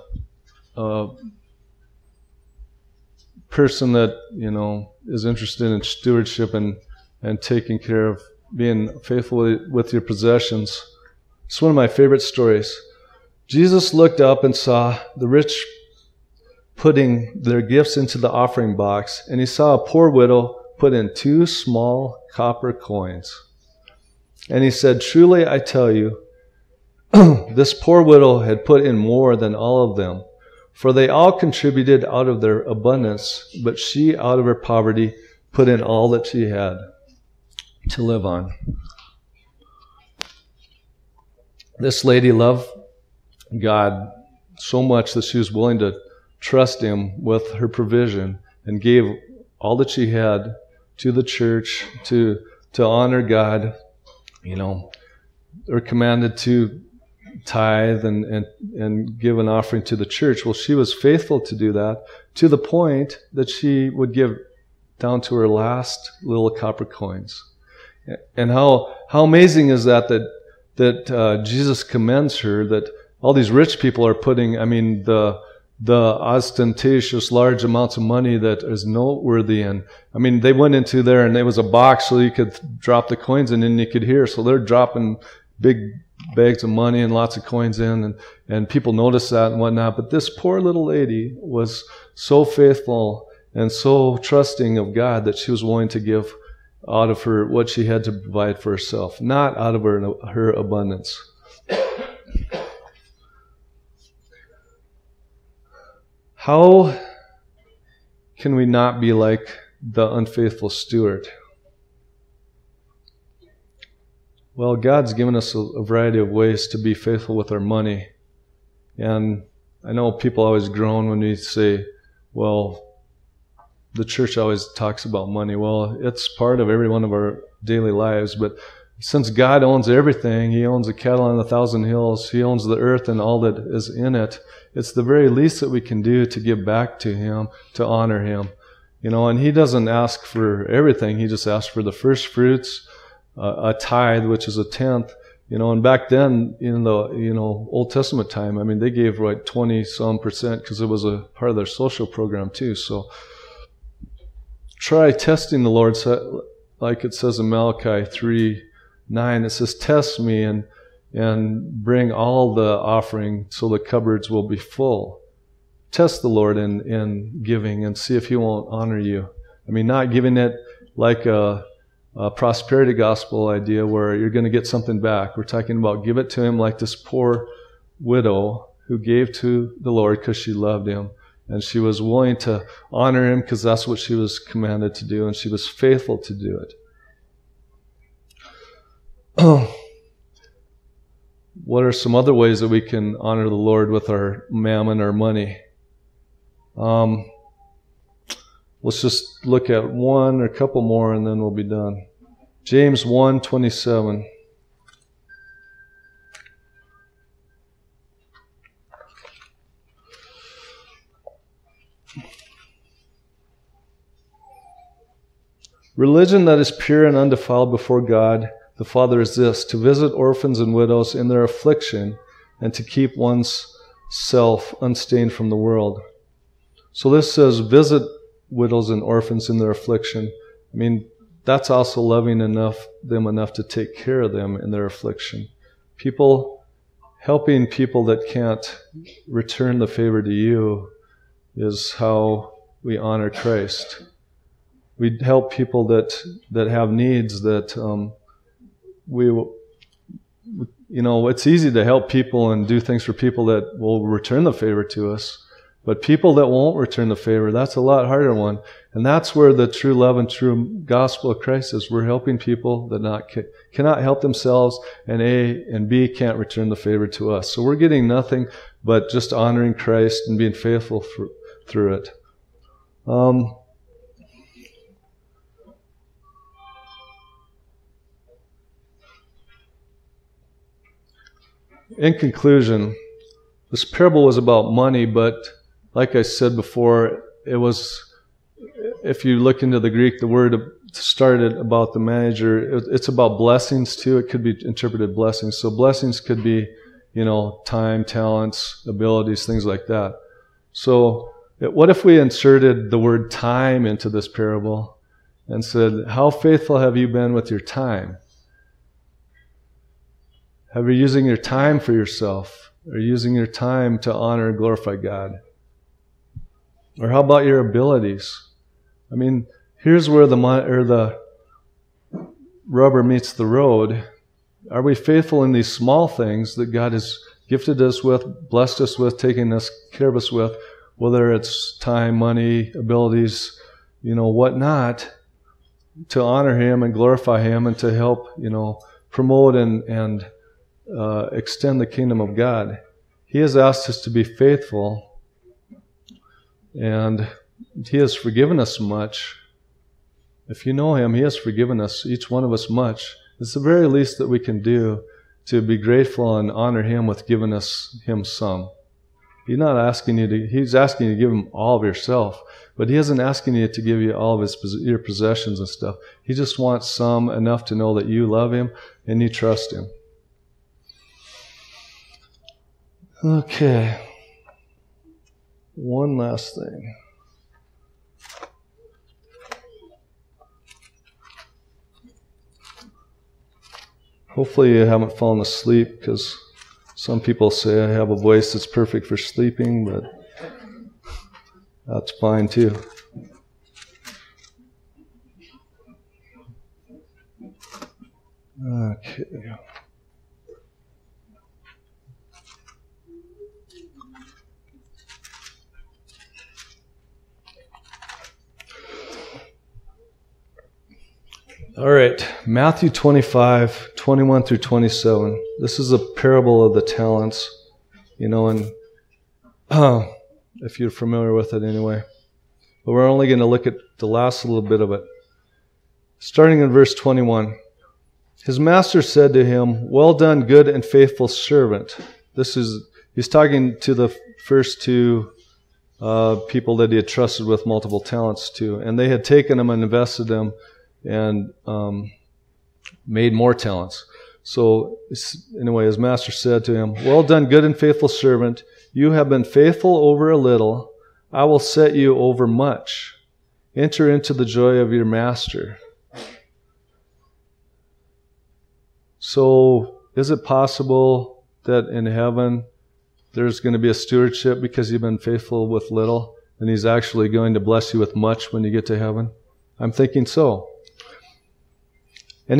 person that, is interested in stewardship and taking care of being faithful with your possessions. It's one of my favorite stories. Jesus looked up and saw the rich putting their gifts into the offering box, and he saw a poor widow put in 2 small copper coins. And he said, "Truly I tell you, this poor widow had put in more than all of them. For they all contributed out of their abundance, but she, out of her poverty, put in all that she had to live on." This lady loved God so much that she was willing to trust him with her provision and gave all that she had to the church to honor God. They're commanded to tithe and give an offering to the church. Well, she was faithful to do that to the point that she would give down to her last little copper coins. And how amazing is that Jesus commends her, that all these rich people are putting, the ostentatious large amounts of money that is noteworthy. And they went into there and there was a box so you could drop the coins in and you could hear. So they're dropping big bags of money and lots of coins in, and people noticed that and whatnot. But this poor little lady was so faithful and so trusting of God that she was willing to give out of her what she had to provide for herself, not out of her abundance. How can we not be like the unfaithful steward? Well, God's given us a variety of ways to be faithful with our money. And I know people always groan when we say, well, the church always talks about money. Well, it's part of every one of our daily lives, but since God owns everything, He owns the cattle on 1,000 hills, He owns the earth and all that is in it, it's the very least that we can do to give back to Him, to honor Him. And He doesn't ask for everything. He just asks for the first fruits, a tithe, which is a tenth. And back then, in the Old Testament time, I mean, they gave like 20-some% because it was a part of their social program too. So try testing the Lord, like it says in Malachi 3:9. It says, "Test me and bring all the offering, so the cupboards will be full." Test the Lord in giving and see if He won't honor you. I mean, not giving it like a prosperity gospel idea where you're going to get something back. We're talking about give it to Him like this poor widow who gave to the Lord because she loved Him. And she was willing to honor Him because that's what she was commanded to do, and she was faithful to do it. What are some other ways that we can honor the Lord with our mammon or money? Let's just look at one or a couple more and then we'll be done. James 1:27. Religion that is pure and undefiled before God the Father is this: to visit orphans and widows in their affliction and to keep one's self unstained from the world. So this says visit widows and orphans in their affliction. I mean, that's also loving them enough to take care of them in their affliction. Helping people that can't return the favor to you is how we honor Christ. We help people that have needs that it's easy to help people and do things for people that will return the favor to us. But people that won't return the favor, that's a lot harder one. And that's where the true love and true gospel of Christ is. We're helping people that cannot help themselves, and A and B can't return the favor to us. So we're getting nothing but just honoring Christ and being faithful through it. In conclusion, this parable was about money, but like I said before, it was, if you look into the Greek, the word started about the manager. It's about blessings too. It could be interpreted blessings. So blessings could be, time, talents, abilities, things like that. So what if we inserted the word time into this parable and said, how faithful have you been with your time? Have you using your time for yourself? Are you using your time to honor and glorify God? Or how about your abilities? I mean, here's where the rubber meets the road. Are we faithful in these small things that God has gifted us with, blessed us with, taken care of us with, whether it's time, money, abilities, whatnot, to honor Him and glorify Him and to help, promote and extend the kingdom of God? He has asked us to be faithful, and He has forgiven us much. If you know Him, He has forgiven us, each one of us, much. It's the very least that we can do to be grateful and honor Him with giving Him some. He's not asking you to, He's asking you to give Him all of yourself, but He isn't asking you to give you all of your possessions and stuff. He just wants some, enough to know that you love Him and you trust Him. Okay. One last thing. Hopefully you haven't fallen asleep, because some people say I have a voice that's perfect for sleeping, but that's fine too. Okay. All right, Matthew 25, 21 through 27. This is a parable of the talents, and if you're familiar with it anyway. but we're only going to look at the last little bit of it. Starting in verse 21. His master said to him, "Well done, good and faithful servant." He's talking to the first two people that he had trusted with multiple talents to, and they had taken them and invested them and made more talents. So anyway, his master said to him, "Well done, good and faithful servant. You have been faithful over a little. I will set you over much. Enter into the joy of your master." So is it possible that in heaven there's going to be a stewardship because you've been faithful with little, and he's actually going to bless you with much when you get to heaven? I'm thinking so. And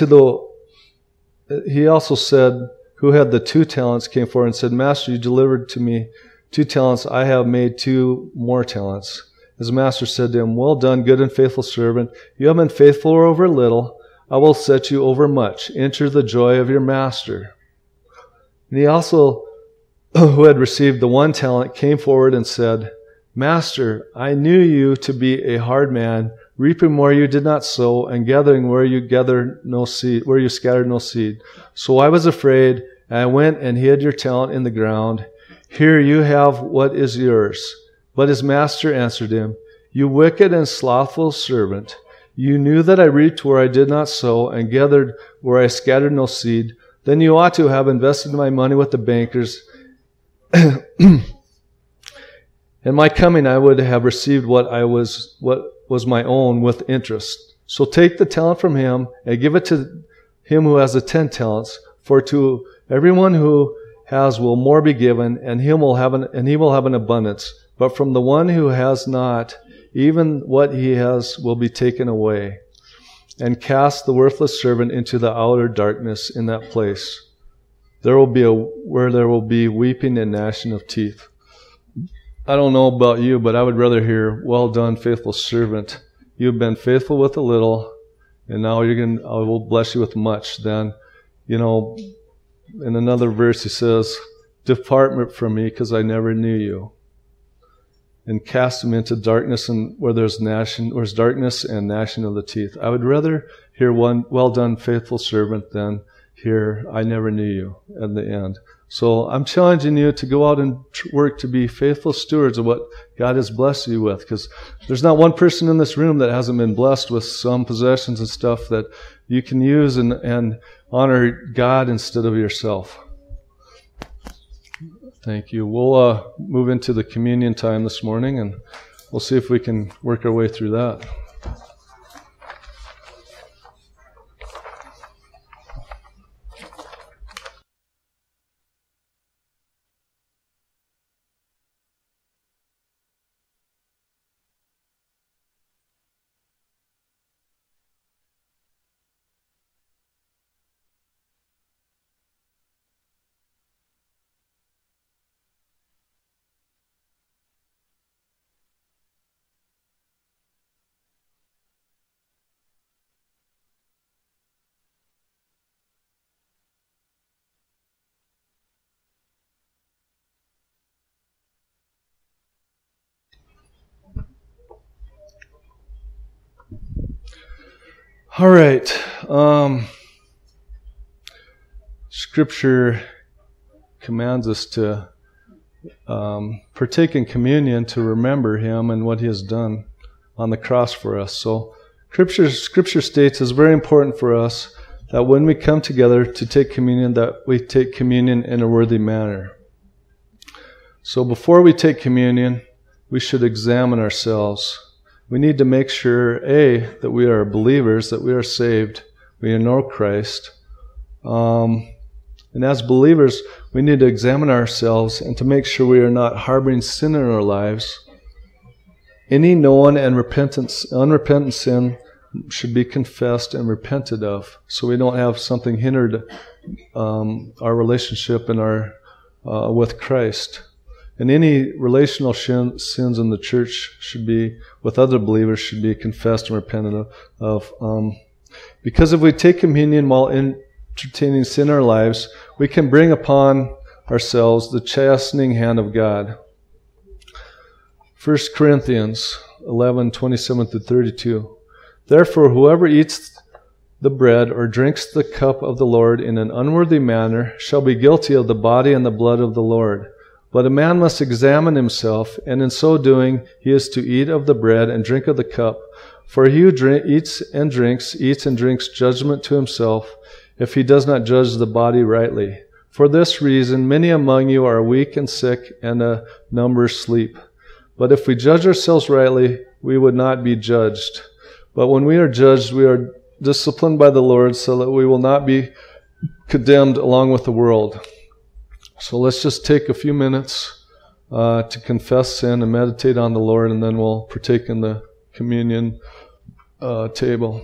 he also said, who had the 2 talents came forward and said, "Master, you delivered to me 2 talents. I have made 2 more talents." His master said to him, "Well done, good and faithful servant. You have been faithful over little. I will set you over much. Enter the joy of your master." And he also, who had received the 1 talent, came forward and said, "Master, I knew you to be a hard man, reaping where you did not sow, and gathering where you scattered no seed. So I was afraid, and I went and hid your talent in the ground. Here you have what is yours." But his master answered him, "You wicked and slothful servant, you knew that I reaped where I did not sow, and gathered where I scattered no seed. Then you ought to have invested my money with the bankers. In my coming I would have received what was my own with interest. So take the talent from him and give it to him who has the 10 talents. For to everyone who has will more be given, and he will have an abundance. But from the one who has not, even what he has will be taken away. And cast the worthless servant into the outer darkness. In that place where there will be weeping and gnashing of teeth." I don't know about you, but I would rather hear, "Well done, faithful servant. You've been faithful with a little, and now I will bless you with much." Than, in another verse he says, "Depart from me, because I never knew you." And cast him into darkness, and where there's darkness and gnashing of the teeth. I would rather hear one, "Well done, faithful servant," than hear, "I never knew you," at the end. So I'm challenging you to go out and work to be faithful stewards of what God has blessed you with, because there's not one person in this room that hasn't been blessed with some possessions and stuff that you can use and honor God instead of yourself. Thank you. We'll move into the communion time this morning, and we'll see if we can work our way through that. All right. Scripture commands us to partake in communion to remember Him and what He has done on the cross for us. So Scripture states it's very important for us that when we come together to take communion, that we take communion in a worthy manner. So before we take communion, we should examine ourselves. We need to make sure, that we are believers, that we are saved, we know Christ. And as believers, we need to examine ourselves and to make sure we are not harboring sin in our lives. Any known and unrepentant sin should be confessed and repented of, so we don't have something hindered our relationship in with Christ. And any relational sins in the church should be, with other believers, should be confessed and repented of. Because if we take communion while entertaining sin in our lives, we can bring upon ourselves the chastening hand of God. 1 Corinthians 11:27-32. Therefore, whoever eats the bread or drinks the cup of the Lord in an unworthy manner shall be guilty of the body and the blood of the Lord. But a man must examine himself, and in so doing he is to eat of the bread and drink of the cup. For he who eats and drinks judgment to himself, if he does not judge the body rightly. For this reason many among you are weak and sick, and a number sleep. But if we judge ourselves rightly, we would not be judged. But when we are judged, we are disciplined by the Lord, so that we will not be condemned along with the world. So let's just take a few minutes to confess sin and meditate on the Lord, and then we'll partake in the communion table.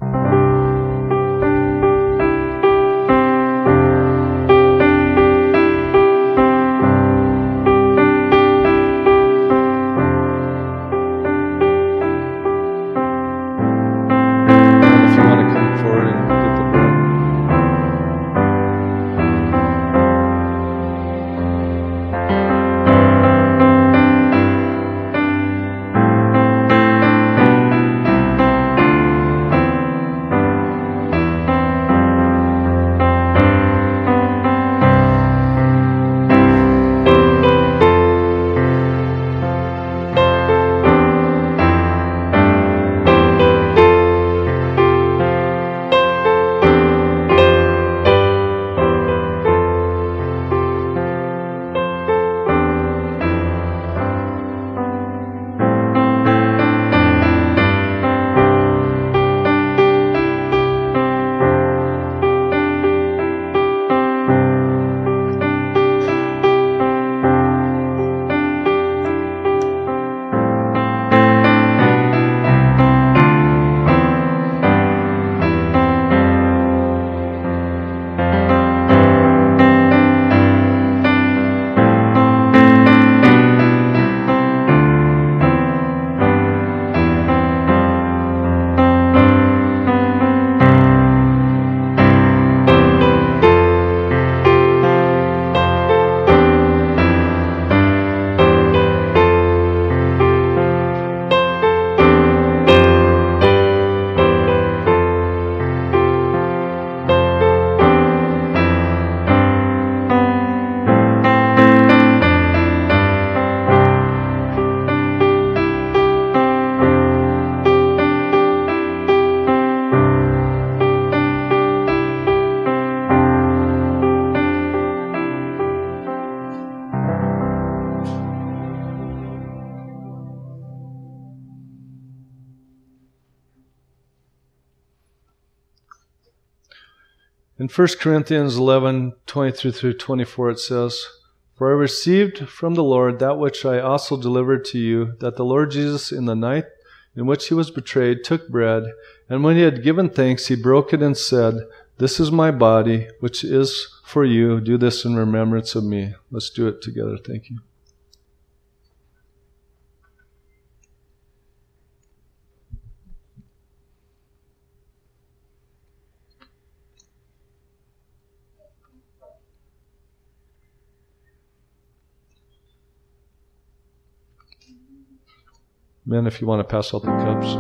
In 1 Corinthians 11:23-24 it says, For I received from the Lord that which I also delivered to you, that the Lord Jesus in the night in which he was betrayed took bread, and when he had given thanks, he broke it and said, This is my body, which is for you. Do this in remembrance of me. Let's do it together. Thank you. Men, if you want to pass out the cups.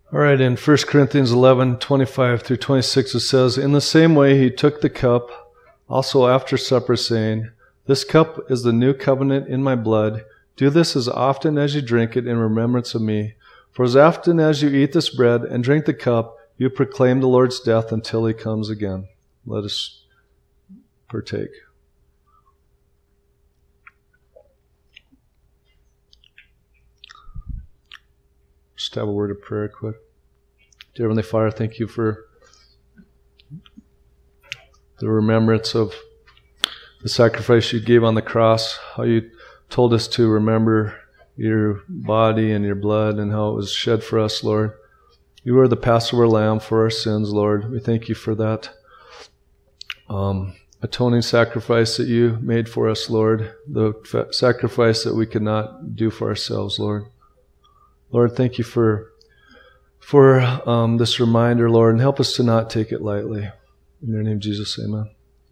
All right, in 1 Corinthians 11, 25 through 26, it says, "In the same way he took the cup, also after supper, saying, 'This cup is the new covenant in my blood. Do this as often as you drink it in remembrance of me. For as often as you eat this bread and drink the cup, you proclaim the Lord's death until he comes again.'" Let us partake. Just have a word of prayer quick. Dear Heavenly Father, thank you for the remembrance of the sacrifice you gave on the cross, how you told us to remember your body and your blood and how it was shed for us, Lord. You are the Passover lamb for our sins, Lord. We thank you for that atoning sacrifice that you made for us, Lord, the sacrifice that we could not do for ourselves, Lord. Lord, thank you for this reminder, Lord, and help us to not take it lightly. In your name, Jesus, amen.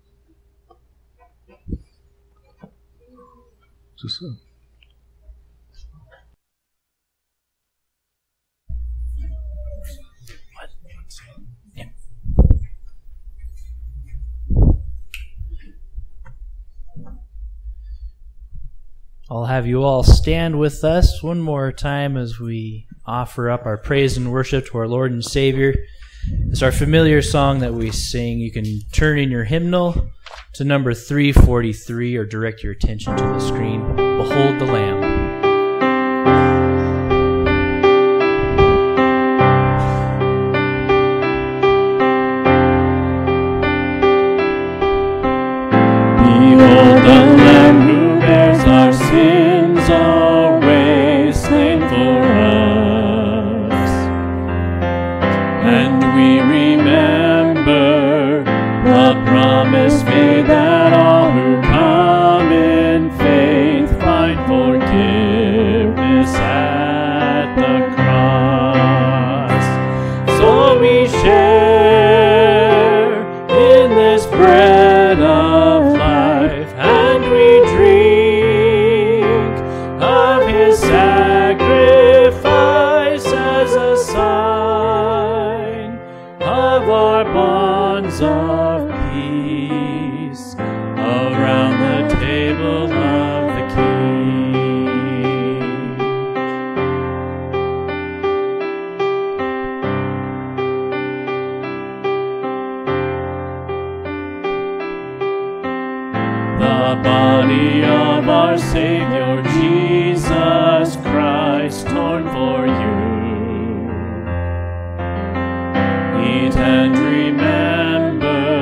I'll have you all stand with us one more time as we offer up our praise and worship to our Lord and Savior. It's our familiar song that we sing. You can turn in your hymnal to number 343 or direct your attention to the screen. Behold the Lamb. Behold the Lamb who bears our sins away, slain for us. And we remember the promise made that all who come in faith find forgiveness at the cross. So we share in this bread of life, and we drink of his sacrifice as a sign of our bonds of peace around the table of the King. The body of our Savior Jesus Christ, torn for you. Eat and remember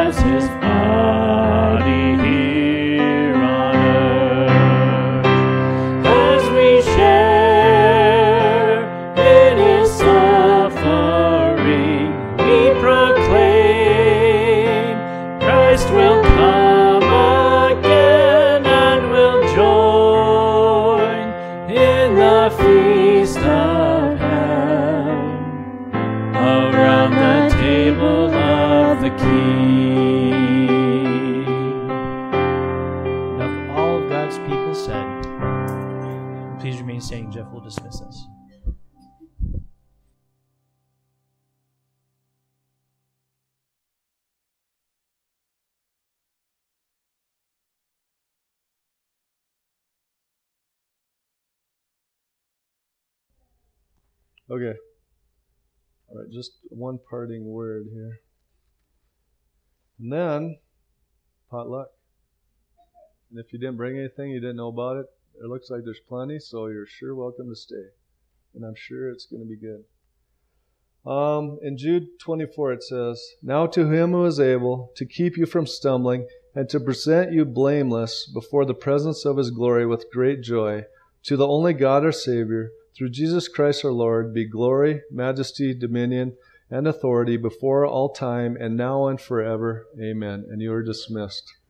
as his body here on earth. As we share in his suffering, we proclaim Christ will come again and will join in the feast of heaven around the table of the King. And of all of God's people said, please remain standing. Jeff will dismiss us. Okay. All right, just one parting word here. And then, potluck. And if you didn't bring anything, you didn't know about it, it looks like there's plenty, so you're sure welcome to stay. And I'm sure it's going to be good. In Jude 24 it says, "Now to him who is able to keep you from stumbling and to present you blameless before the presence of his glory with great joy, to the only God our Savior, through Jesus Christ our Lord, be glory, majesty, dominion, and authority before all time and now and forever. Amen." And you are dismissed.